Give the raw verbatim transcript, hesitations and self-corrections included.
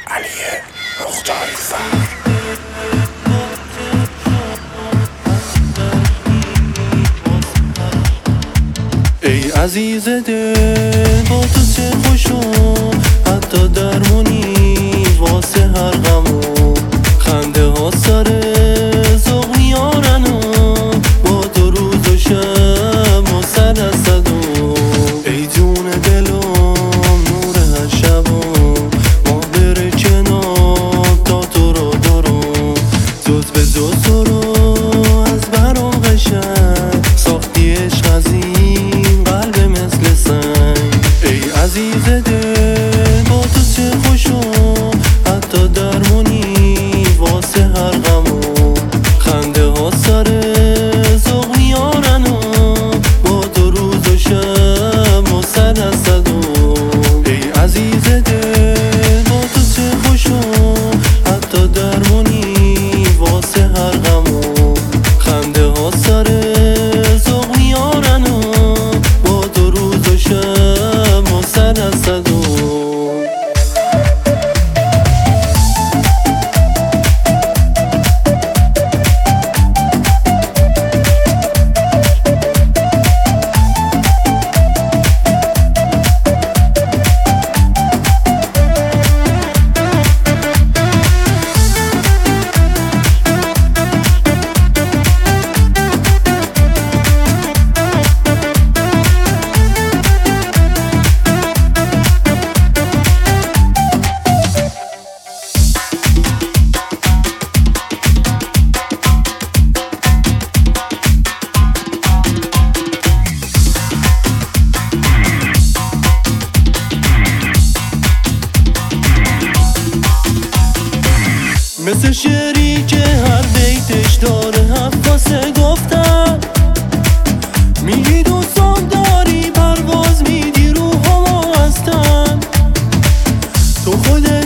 علی مختاری فر. ای عزیز دل با تو چه خوشم، حتی درمونی واسه هر غمو. خنده ها سر ذوق میارنو با دو روز و شب و سر از صدو. ای جون دلم نور هر شبم، ما بره کنار تا تو رو دارم. جز به جز تو رو از برام قشنگ ساختی عشق از این قلب مثل سنگ. ای عزیز دل با تو چه خوشم، حتی درمونی واسه هر غمو. خنده ها سر ذوق میارنو با دو روز و شب و سر از صدو. ای عزیز دل با تو چه خوشم، حتی درمونی واسه هر غمو. خنده ها سر ذوق میارنو با دو روز و شب و سر از صدو. مثل شعری که هر بیتش داره حفاسه گفتن. میگی دوستان داری پرواز میدی روحامو هستن. تو خودت